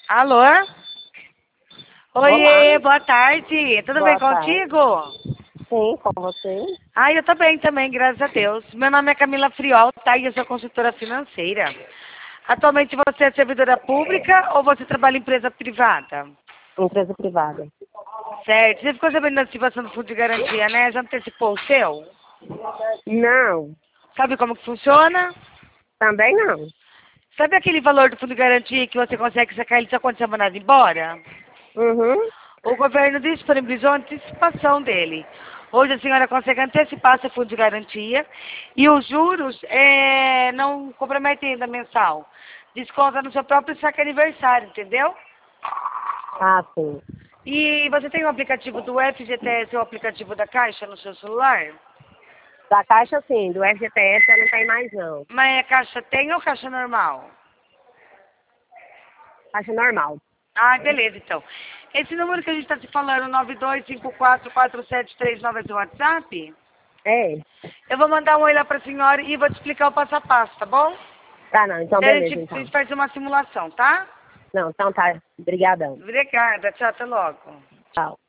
Alô? Olá, Oiê, boa tarde. Tudo bem boa tarde. contigo? Sim, com você? Eu tô bem também, graças a Deus. Meu nome é Camila Friol, tá? E eu sou consultora financeira. Atualmente você é servidora pública ou você trabalha em empresa privada? Empresa privada. Certo. Você ficou sabendo da ativação do fundo de garantia, né? Já antecipou o seu? Não, Sabe como que funciona? também não. Sabe aquele valor do fundo de garantia que você consegue sacar ele só quando você é mandado embora? Uhum. O governo disponibilizou a antecipação dele. Hoje a senhora consegue antecipar seu fundo de garantia e os juros não comprometem ainda mensal. Desconta no seu próprio saque aniversário, entendeu? Ah, sim. E você tem o aplicativo do FGTS ou o aplicativo da Caixa no seu celular? Da Caixa, sim. Do FGTS já não tem mais, não. Mas a Caixa tem ou Caixa normal? Caixa normal. Ah, beleza, então. Esse número que a gente está te falando, 92544739 é seu WhatsApp? É? Eu vou mandar um oi lá para a senhora e vou te explicar o passo a passo, tá bom? Tá, não. Então, Daí beleza, a gente então. faz uma simulação, tá? Não, então tá. Obrigadão. Obrigada, tchau, até logo. Tchau.